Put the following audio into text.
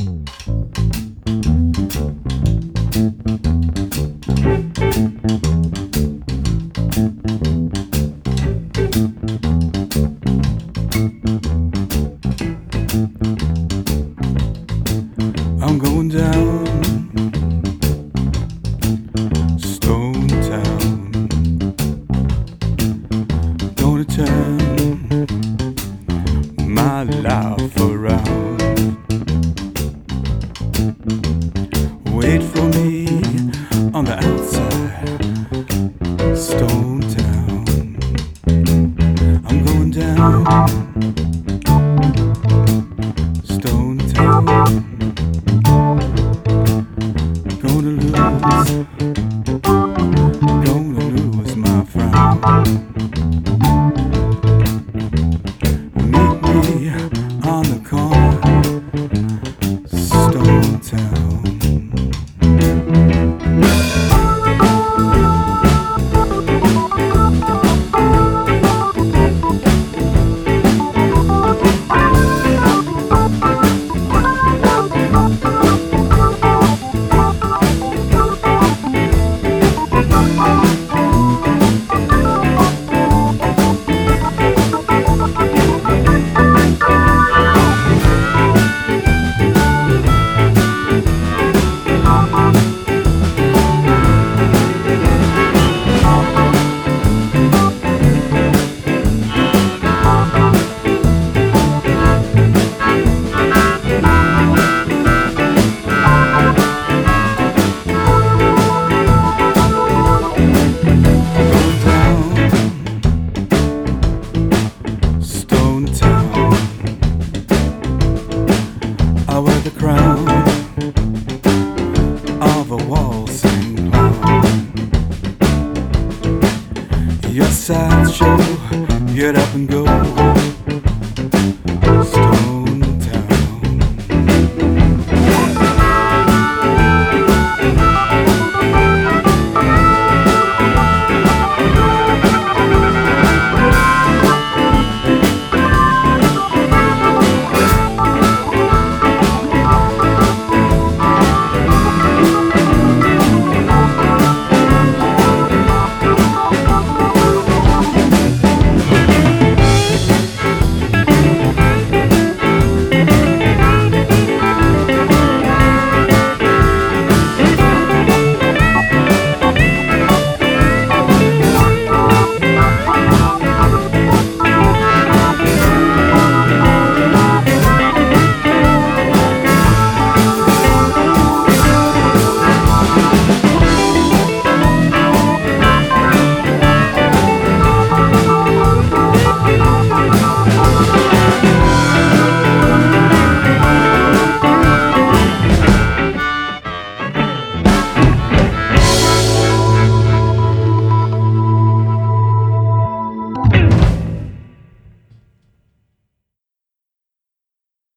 I'm going down Stone Town, gonna turn my life around. Wait for me on the outside Stone Town. I'm going down Stone Town. Gonna lose my frown. Meet me on the corner Stone Town. I wear the crown of a waltzing clown. Your sideshow, get up and go.